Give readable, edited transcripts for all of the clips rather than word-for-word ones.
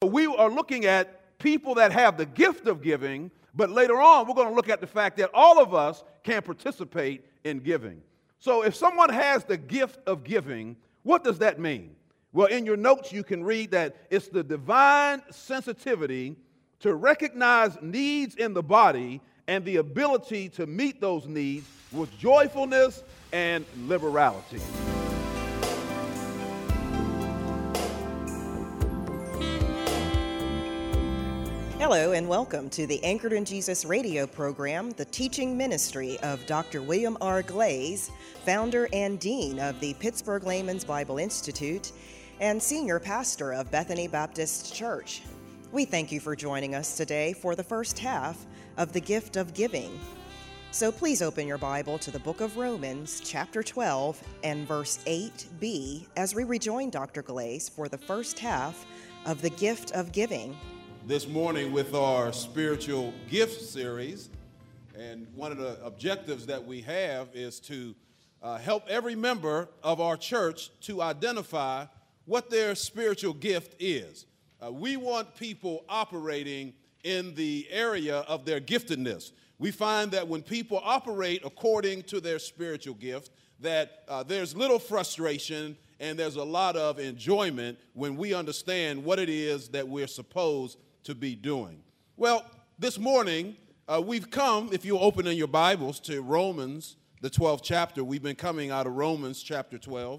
We are looking at people that have the gift of giving, but later on we're going to look at the fact that all of us can participate in giving. So if someone has the gift of giving, what does that mean? Well, in your notes you can read that it's the divine sensitivity to recognize needs in the body and the ability to meet those needs with joyfulness and liberality. Hello and welcome to the Anchored in Jesus radio program, the teaching ministry of Dr. William R. Glaze, founder and dean of the Pittsburgh Layman's Bible Institute and senior pastor of Bethany Baptist Church. We thank you for joining us today for the first half of the gift of giving. So please open your Bible to the book of Romans, chapter 12 and verse 8b as we rejoin Dr. Glaze for the first half of the gift of giving. This morning with our spiritual gift series, and one of the objectives that we have is to help every member of our church to identify what their spiritual gift is. We want people operating in the area of their giftedness. We find that when people operate according to their spiritual gift, that there's little frustration and there's a lot of enjoyment when we understand what it is that we're supposed to be doing. Well, this morning, we've come, if you open in your Bibles, to Romans, the 12th chapter. We've been coming out of Romans chapter 12.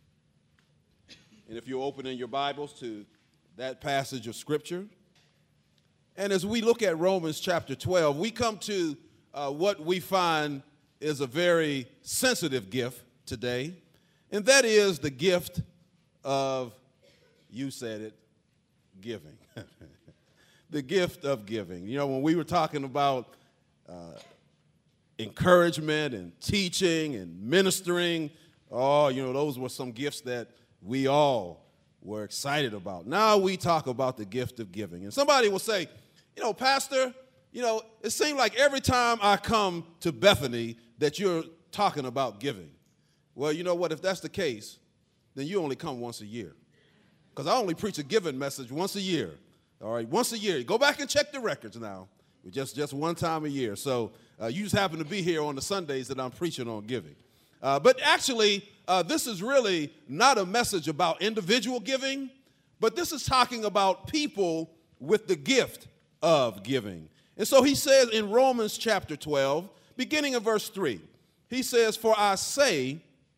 And if you open in your Bibles to that passage of Scripture. And as we look at Romans chapter 12, we come to what we find is a very sensitive gift today. And that is the gift of, you said it, giving. The gift of giving. You know, when we were talking about encouragement and teaching and ministering, those were some gifts that we all were excited about. Now we talk about the gift of giving. And somebody will say, Pastor, it seems like every time I come to Bethany that you're talking about giving. Well, you know what? If that's the case, then you only come once a year. Because I only preach a giving message once a year. All right, once a year. Go back and check the records now. Just one time a year. So you just happen to be here on the Sundays that I'm preaching on giving. But actually, this is really not a message about individual giving, but this is talking about people with the gift of giving. And so he says in Romans chapter 12, beginning in verse 3, he says, "For I say,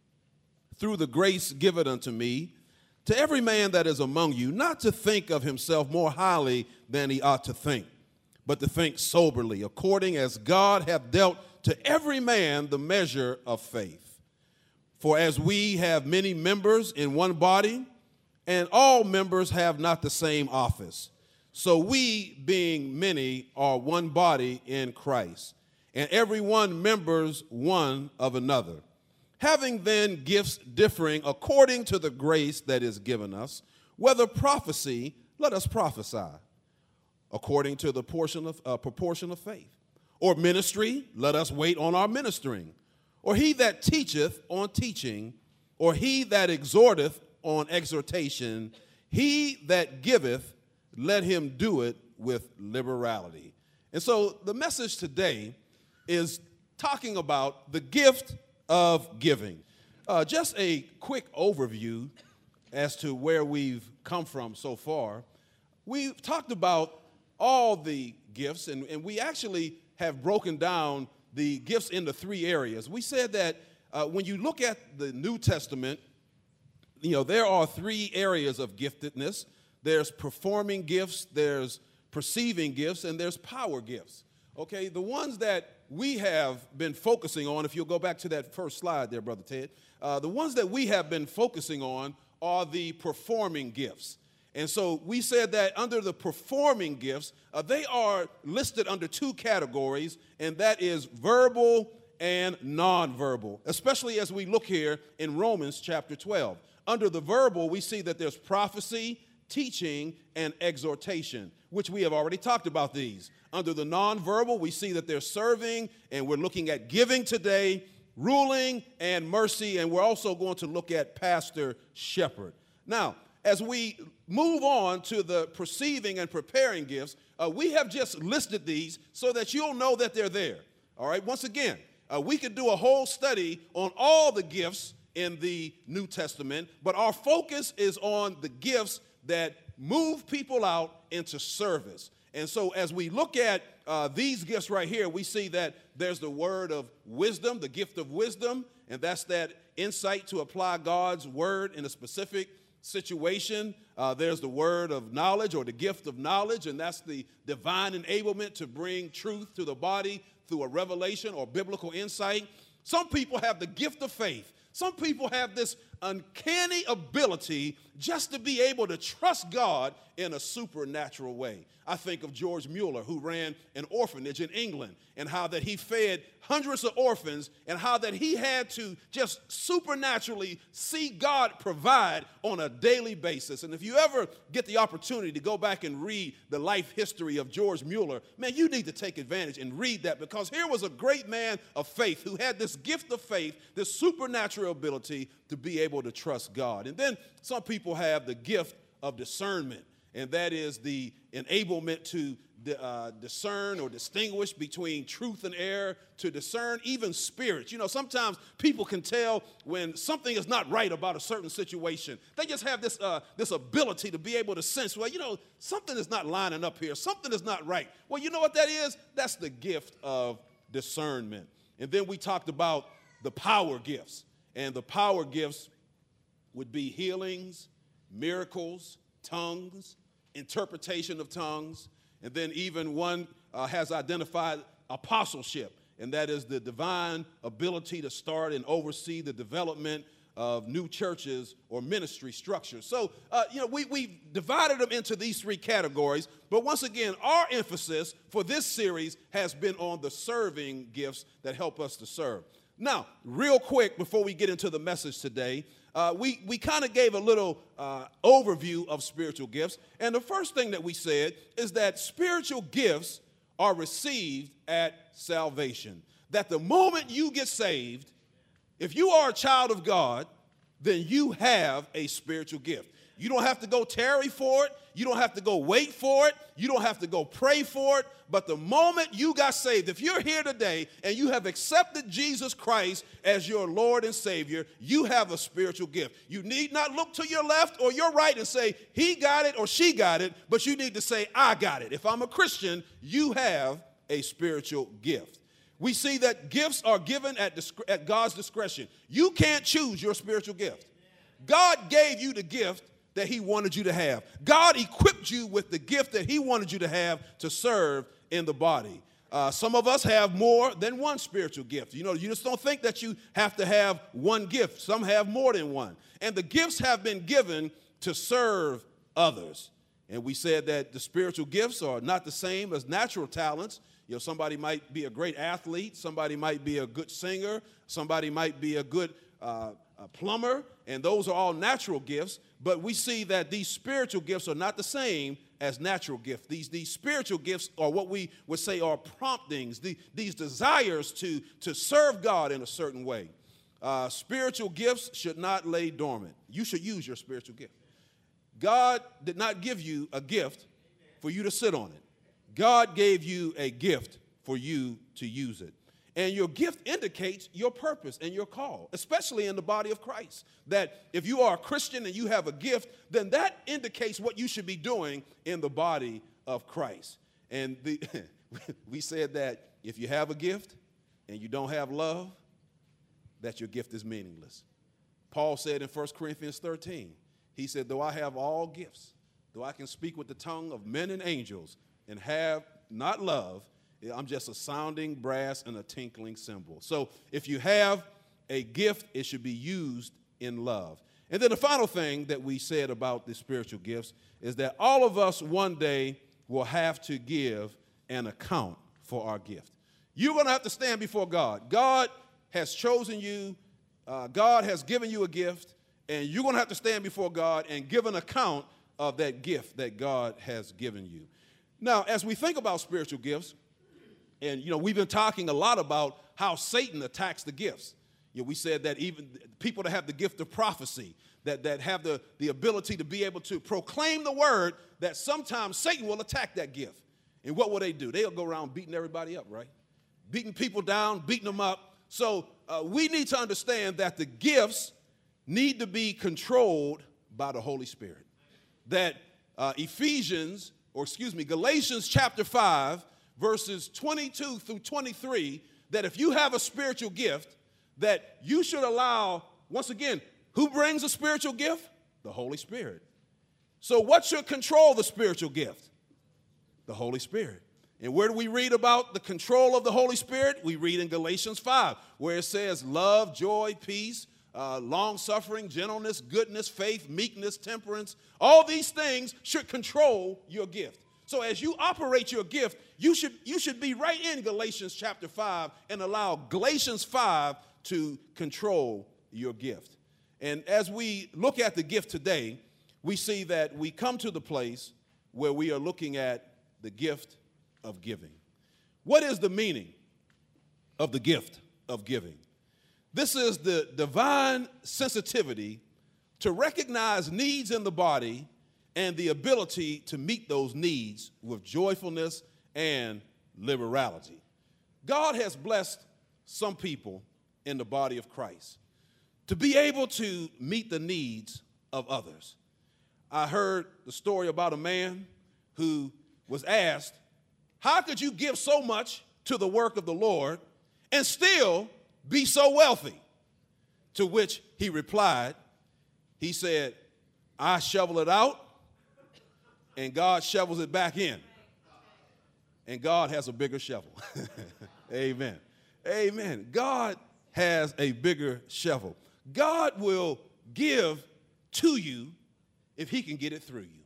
through the grace given unto me, to every man that is among you, not to think of himself more highly than he ought to think, but to think soberly, according as God hath dealt to every man the measure of faith. For as we have many members in one body, and all members have not the same office, so we, being many, are one body in Christ, and every one members one of another. Having then gifts differing according to the grace that is given us, whether prophecy, let us prophesy according to the proportion of faith. Or ministry, let us wait on our ministering. Or he that teacheth on teaching, or he that exhorteth on exhortation, he that giveth, let him do it with liberality." And so the message today is talking about the gift of giving. Just a quick overview as to where we've come from so far. We've talked about all the gifts, and we actually have broken down the gifts into three areas. We said that when you look at the New Testament, there are three areas of giftedness. There's performing gifts, there's perceiving gifts, and there's power gifts. Okay, the ones that we have been focusing on, if you'll go back to that first slide there, Brother Ted, the ones that we have been focusing on are the performing gifts. And so we said that under the performing gifts, they are listed under two categories, and that is verbal and nonverbal, especially as we look here in Romans chapter 12. Under the verbal, we see that there's prophecy, teaching, and exhortation, which we have already talked about these. Under the nonverbal, we see that there's serving, and we're looking at giving today, ruling, and mercy, and we're also going to look at pastor shepherd. Now, as we move on to the perceiving and preparing gifts, we have just listed these so that you'll know that they're there. All right, once again, we could do a whole study on all the gifts in the New Testament, but our focus is on the gifts that move people out into service. And so as we look at these gifts right here, we see that there's the word of wisdom, the gift of wisdom, and that's that insight to apply God's word in a specific situation. There's the word of knowledge, or the gift of knowledge, and that's the divine enablement to bring truth to the body through a revelation or biblical insight. Some people have the gift of faith. Some people have this uncanny ability just to be able to trust God in a supernatural way. I think of George Mueller, who ran an orphanage in England, and how that he fed hundreds of orphans, and how that he had to just supernaturally see God provide on a daily basis. And if you ever get the opportunity to go back and read the life history of George Mueller, man, you need to take advantage and read that, because here was a great man of faith who had this gift of faith, this supernatural ability to be able to trust God. And then some people have the gift of discernment, and that is the enablement to discern or distinguish between truth and error, to discern even spirits. You know, sometimes people can tell when something is not right about a certain situation. They just have this ability to be able to sense, well, you know, something is not lining up here. Something is not right. Well, you know what that is? That's the gift of discernment. And then we talked about the power gifts. And the power gifts would be healings, miracles, tongues, interpretation of tongues, and then even one has identified apostleship, and that is the divine ability to start and oversee the development of new churches or ministry structures. So, we've divided them into these three categories, but once again, our emphasis for this series has been on the serving gifts that help us to serve. Now, real quick, before we get into the message today, we kind of gave a little overview of spiritual gifts. And the first thing that we said is that spiritual gifts are received at salvation. That the moment you get saved, if you are a child of God, then you have a spiritual gift. You don't have to go tarry for it. You don't have to go wait for it. You don't have to go pray for it. But the moment you got saved, if you're here today and you have accepted Jesus Christ as your Lord and Savior, you have a spiritual gift. You need not look to your left or your right and say, he got it or she got it, but you need to say, I got it. If I'm a Christian, you have a spiritual gift. We see that gifts are given at God's discretion. You can't choose your spiritual gift. God gave you the gift that he wanted you to have. God equipped you with the gift that he wanted you to have to serve in the body. Some of us have more than one spiritual gift. You know, you just don't think that you have to have one gift. Some have more than one. And the gifts have been given to serve others. And we said that the spiritual gifts are not the same as natural talents. You know, somebody might be a great athlete. Somebody might be a good singer. Somebody might be a good plumber. And those are all natural gifts. But we see that these spiritual gifts are not the same as natural gifts. These spiritual gifts are what we would say are promptings, these desires to serve God in a certain way. Spiritual gifts should not lay dormant. You should use your spiritual gift. God did not give you a gift for you to sit on it. God gave you a gift for you to use it. And your gift indicates your purpose and your call, especially in the body of Christ. That if you are a Christian and you have a gift, then that indicates what you should be doing in the body of Christ. And we said that if you have a gift and you don't have love, that your gift is meaningless. Paul said in 1 Corinthians 13, he said, though I have all gifts, though I can speak with the tongue of men and angels and have not love, I'm just a sounding brass and a tinkling cymbal. So if you have a gift, it should be used in love. And then the final thing that we said about the spiritual gifts is that all of us one day will have to give an account for our gift. You're going to have to stand before God. God has chosen you. God has given you a gift. And you're going to have to stand before God and give an account of that gift that God has given you. Now, as we think about spiritual gifts, and, you know, we've been talking a lot about how Satan attacks the gifts. You know, we said that even people that have the gift of prophecy, that have the ability to be able to proclaim the word, that sometimes Satan will attack that gift. And what will they do? They'll go around beating everybody up, right? Beating people down, beating them up. So we need to understand that the gifts need to be controlled by the Holy Spirit. That Galatians chapter 5, verses 22 through 23, that if you have a spiritual gift, that you should allow, once again, who brings a spiritual gift? The Holy Spirit. So what should control the spiritual gift? The Holy Spirit. And where do we read about the control of the Holy Spirit? We read in Galatians 5, where it says love, joy, peace, long-suffering, gentleness, goodness, faith, meekness, temperance. All these things should control your gift. So as you operate your gift, you should be right in Galatians chapter 5 and allow Galatians 5 to control your gift. And as we look at the gift today, we see that we come to the place where we are looking at the gift of giving. What is the meaning of the gift of giving? This is the divine sensitivity to recognize needs in the body and the ability to meet those needs with joyfulness and liberality. God has blessed some people in the body of Christ to be able to meet the needs of others. I heard the story about a man who was asked, how could you give so much to the work of the Lord and still be so wealthy? To which he replied, he said, I shovel it out and God shovels it back in. And God has a bigger shovel. Amen. Amen. God has a bigger shovel. God will give to you if he can get it through you.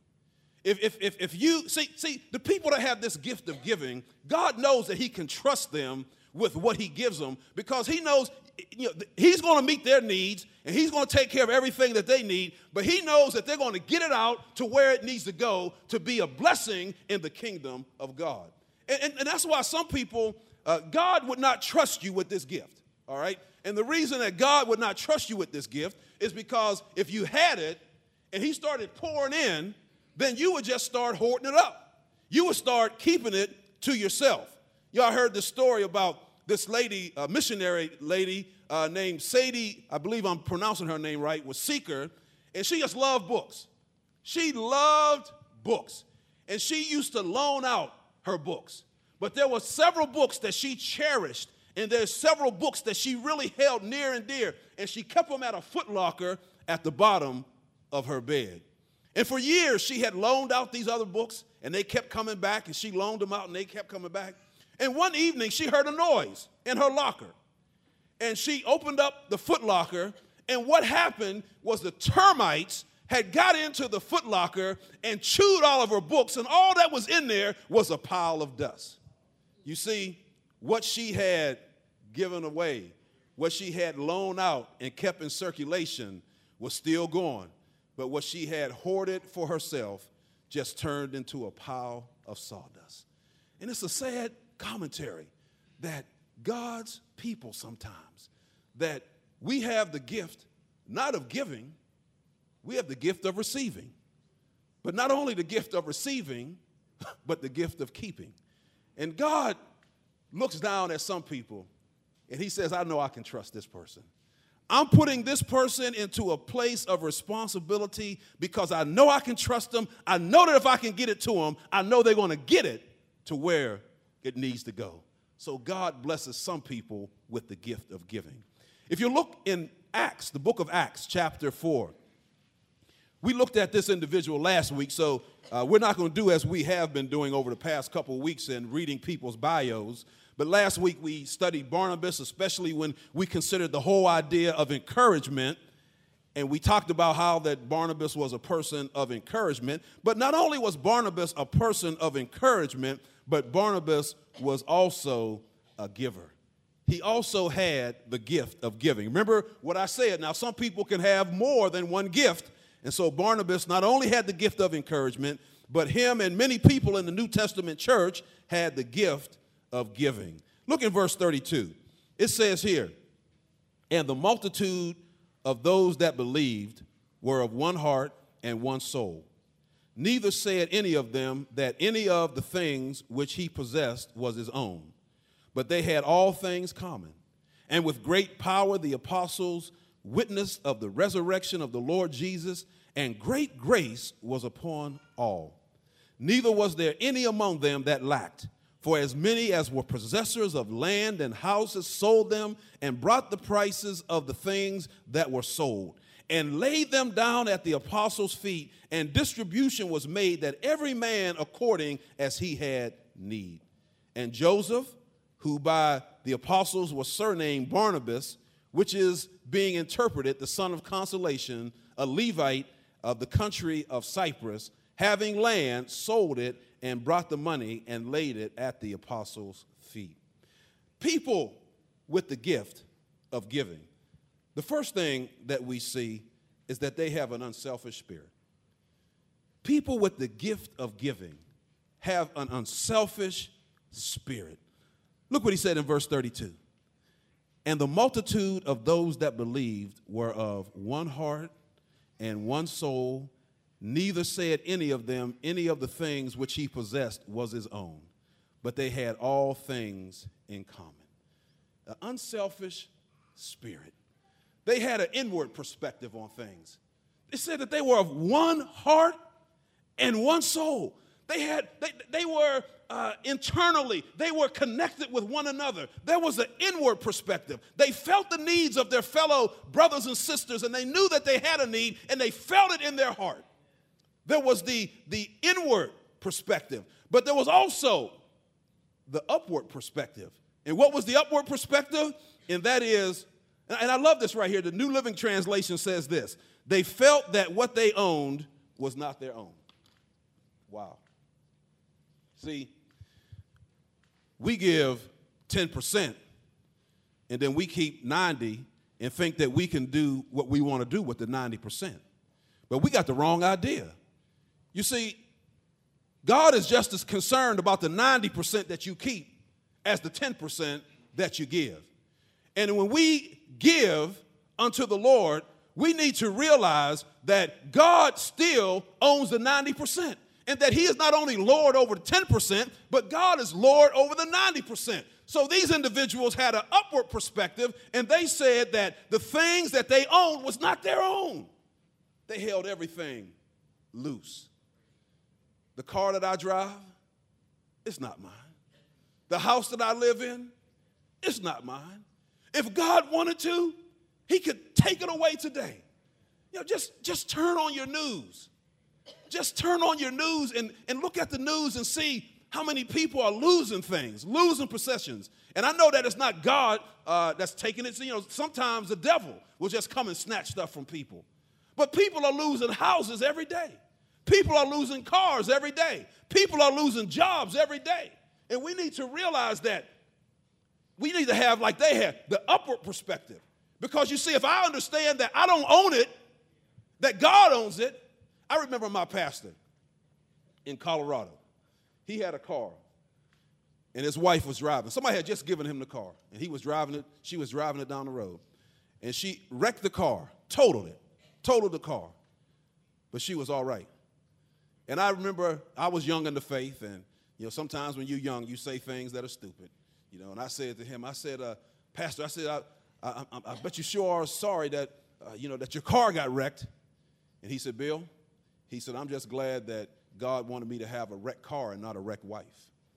If you see the people that have this gift of giving, God knows that he can trust them with what he gives them, because he knows, he's going to meet their needs and he's going to take care of everything that they need, but he knows that they're going to get it out to where it needs to go to be a blessing in the kingdom of God. And that's why some people, God would not trust you with this gift, all right? And the reason that God would not trust you with this gift is because if you had it and he started pouring in, then you would just start hoarding it up. You would start keeping it to yourself. Y'all heard the story about this lady, a missionary lady named Sadie, I believe I'm pronouncing her name right, was Seeker, and she just loved books. She loved books, and she used to loan out her books. But there were several books that she cherished, and there's several books that she really held near and dear, and she kept them at a footlocker at the bottom of her bed. And for years, she had loaned out these other books, and they kept coming back, and she loaned them out, and they kept coming back. And one evening, she heard a noise in her locker, and she opened up the footlocker, and what happened was the termites had got into the footlocker and chewed all of her books, and all that was in there was a pile of dust. You see, what she had given away, what she had loaned out and kept in circulation was still gone. But what she had hoarded for herself just turned into a pile of sawdust. And it's a sad commentary that God's people sometimes, that we have the gift not of giving, we have the gift of receiving. But not only the gift of receiving, but the gift of keeping. And God looks down at some people and he says, I know I can trust this person. I'm putting this person into a place of responsibility because I know I can trust them. I know that if I can get it to them, I know they're going to get it to where it needs to go. So God blesses some people with the gift of giving. If you look in Acts, the book of Acts, chapter 4, we looked at this individual last week, so we're not going to do as we have been doing over the past couple of weeks and reading people's bios. But last week we studied Barnabas, especially when we considered the whole idea of encouragement. And we talked about how that Barnabas was a person of encouragement. But not only was Barnabas a person of encouragement, but Barnabas was also a giver. He also had the gift of giving. Remember what I said. Now, some people can have more than one gift. And so Barnabas not only had the gift of encouragement, but him and many people in the New Testament church had the gift of giving. Look in verse 32. It says here, and the multitude of those that believed were of one heart and one soul. Neither said any of them that any of the things which he possessed was his own, but they had all things common. And with great power the apostles witnessed of the resurrection of the Lord Jesus, and great grace was upon all. Neither was there any among them that lacked. For as many as were possessors of land and houses sold them and brought the prices of the things that were sold and laid them down at the apostles' feet, and distribution was made that every man according as he had need. And Joseph, who by the apostles was surnamed Barnabas, which is being interpreted the son of consolation, a Levite of the country of Cyprus, having land, sold it and brought the money and laid it at the apostles' feet. People with the gift of giving. The first thing that we see is that they have an unselfish spirit. People with the gift of giving have an unselfish spirit. Look what he said in verse 32. And the multitude of those that believed were of one heart and one soul. Neither said any of them any of the things which he possessed was his own, but they had all things in common. An unselfish spirit. They had an inward perspective on things. They said that they were of one heart and one soul. They were internally, they were connected with one another. There was an inward perspective. They felt the needs of their fellow brothers and sisters, and they knew that they had a need, and they felt it in their heart. There was the inward perspective, but there was also the upward perspective. And what was the upward perspective? And that is, and I love this right here, the New Living Translation says this: they felt that what they owned was not their own. Wow. See, we give 10%, and then we keep 90 and think that we can do what we want to do with the 90%. But we got the wrong idea. You see, God is just as concerned about the 90% that you keep as the 10% that you give. And when we give unto the Lord, we need to realize that God still owns the 90%, and that he is not only Lord over the 10%, but God is Lord over the 90%. So these individuals had an upward perspective, and they said that the things that they owned was not their own. They held everything loose. The car that I drive, it's not mine. The house that I live in, it's not mine. If God wanted to, he could take it away today. You know, just turn on your news. Just turn on your news and look at the news and see how many people are losing things, losing possessions. And I know that it's not God that's taking it. So, you know, sometimes the devil will just come and snatch stuff from people. But people are losing houses every day. People are losing cars every day. People are losing jobs every day. And we need to realize that we need to have, like they had, the upward perspective. Because you see, if I understand that I don't own it, that God owns it. I remember my pastor in Colorado. He had a car, and his wife was driving. Somebody had just given him the car, and he was driving it. She was driving it down the road, and she wrecked the car, totaled the car, but she was all right. And I remember I was young in the faith, and you know, sometimes when you're young, you say things that are stupid, you know. And I said to him, I said, Pastor, I said, I bet you sure are sorry that that your car got wrecked. And he said, Bill, he said, I'm just glad that God wanted me to have a wrecked car and not a wrecked wife.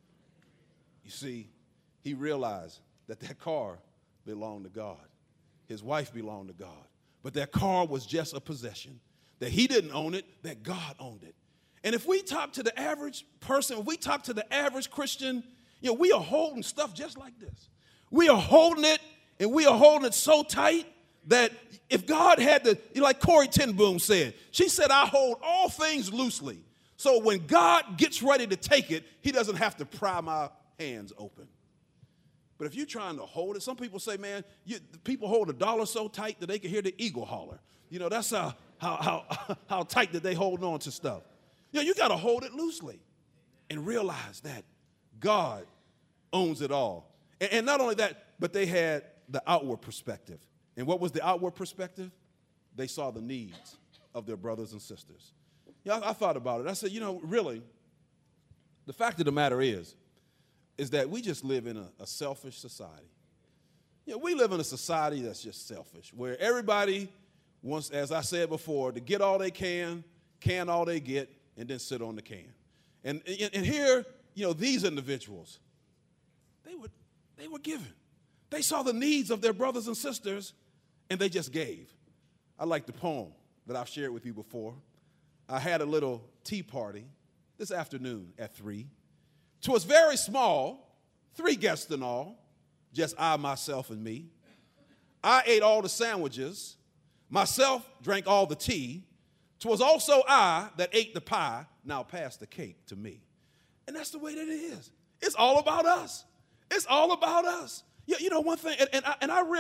You see, he realized that that car belonged to God. His wife belonged to God. But that car was just a possession, that he didn't own it, that God owned it. And if we talk to the average person, if we talk to the average Christian, you know, we are holding stuff just like this. We are holding it, and we are holding it so tight that if God had to, like Corrie ten Boom said, she said, I hold all things loosely. So when God gets ready to take it, he doesn't have to pry my hands open. But if you're trying to hold it, some people say, man, people hold a dollar so tight that they can hear the eagle holler. You know, that's how tight that they hold on to stuff. You know, you got to hold it loosely and realize that God owns it all. And not only that, but they had the outward perspective. And what was the outward perspective? They saw the needs. of their brothers and sisters. I thought about it. I said, really, the fact of the matter is that we just live in a selfish society. We live in a society that's just selfish, where everybody wants, as I said before, to get all they can all they get, and then sit on the can. And here, these individuals, they were giving. They saw the needs of their brothers and sisters, and they just gave. I like the poem that I've shared with you before. I had a little tea party this afternoon at 3. 'Twas very small, 3 guests in all, just I, myself, and me. I ate all the sandwiches. Myself drank all the tea. 'Twas also I that ate the pie. Now pass the cake to me. And that's the way that it is. It's all about us. It's all about us. One thing, and I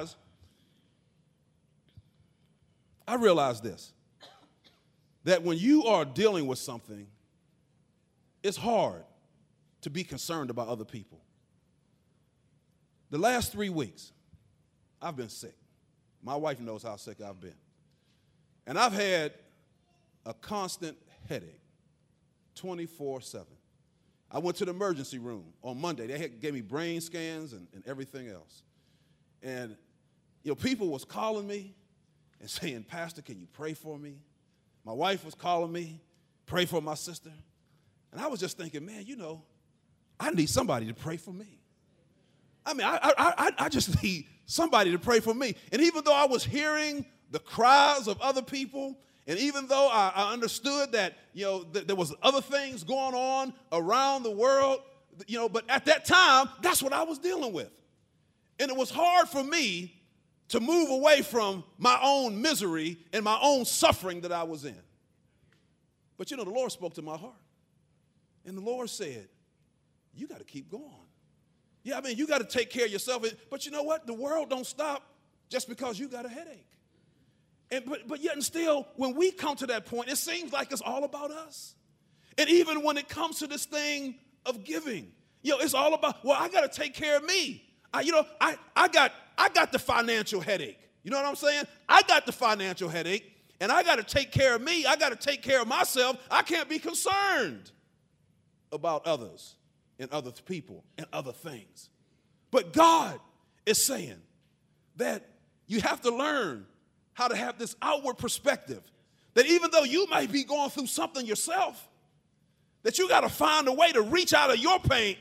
realize this, that when you are dealing with something, it's hard to be concerned about other people. The last 3 weeks, I've been sick. My wife knows how sick I've been. And I've had a constant headache, 24/7. I went to the emergency room on Monday. They gave me brain scans and everything else. And, people was calling me and saying, Pastor, can you pray for me? My wife was calling me, pray for my sister. And I was just thinking, man, I need somebody to pray for me. I mean, I just need somebody to pray for me. And even though I was hearing the cries of other people, and even though I understood that, that there was other things going on around the world, but at that time, that's what I was dealing with. And it was hard for me to move away from my own misery and my own suffering that I was in. But, the Lord spoke to my heart. And the Lord said, you got to keep going. Yeah, you got to take care of yourself. But you know what? The world don't stop just because you got a headache. But yet and still, when we come to that point, it seems like it's all about us. And even when it comes to this thing of giving, it's all about, well, I got to take care of me. I got the financial headache. You know what I'm saying? I got the financial headache, and I got to take care of me. I got to take care of myself. I can't be concerned about others and other people and other things. But God is saying that you have to learn how to have this outward perspective, that even though you might be going through something yourself, that you got to find a way to reach out of your pain.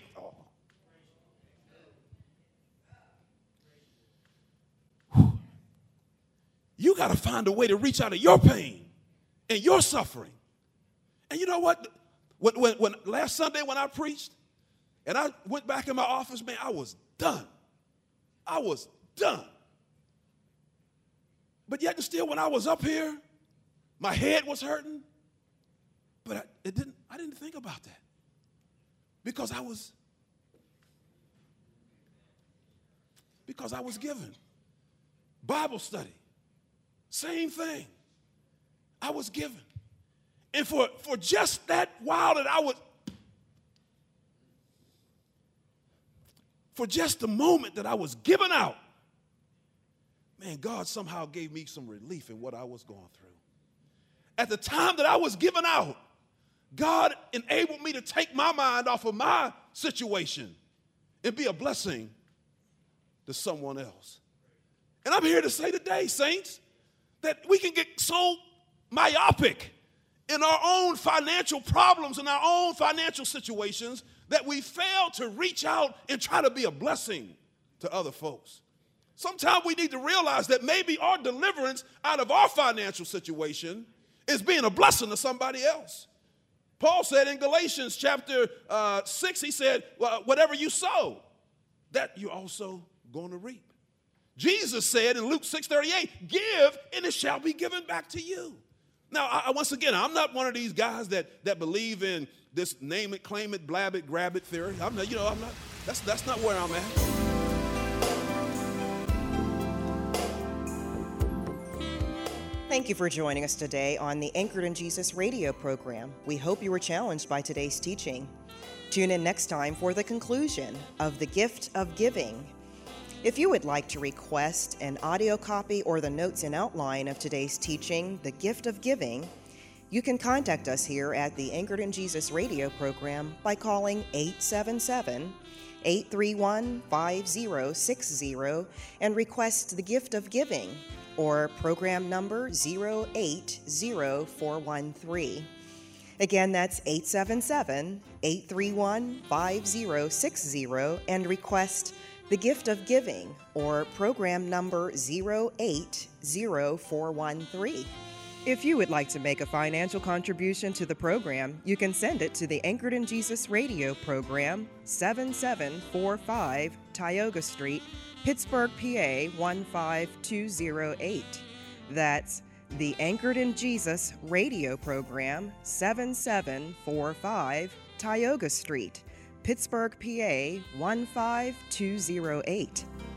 You got to find a way to reach out of your pain and your suffering. And you know what? When last Sunday when I preached and I went back in my office, man, I was done. I was done. But yet and still, when I was up here, my head was hurting. But I didn't think about that because I was given. Bible study, same thing. I was given. And for just that while that I was, for just the moment that I was given out, man, God somehow gave me some relief in what I was going through. At the time that I was given out, God enabled me to take my mind off of my situation and be a blessing to someone else. And I'm here to say today, saints, that we can get so myopic in our own financial problems and our own financial situations that we fail to reach out and try to be a blessing to other folks. Sometimes we need to realize that maybe our deliverance out of our financial situation is being a blessing to somebody else. Paul said in Galatians chapter 6, he said, well, whatever you sow, that you're also going to reap. Jesus said in Luke 6:38, give and it shall be given back to you. Now, once again, I'm not one of these guys that believe in this name it, claim it, blab it, grab it theory. I'm not, that's not where I'm at. Thank you for joining us today on the Anchored in Jesus radio program. We hope you were challenged by today's teaching. Tune in next time for the conclusion of The Gift of Giving. If you would like to request an audio copy or the notes and outline of today's teaching, The Gift of Giving, you can contact us here at the Anchored in Jesus radio program by calling 877-831-5060 and request The Gift of Giving, or program number 080413. Again, that's 877-831-5060 and request The Gift of Giving, or program number 080413. If you would like to make a financial contribution to the program, you can send it to the Anchored in Jesus radio program, 7745 Tioga Street, Pittsburgh, PA 15208. That's the Anchored in Jesus radio program, 7745 Tioga Street, Pittsburgh, PA 15208.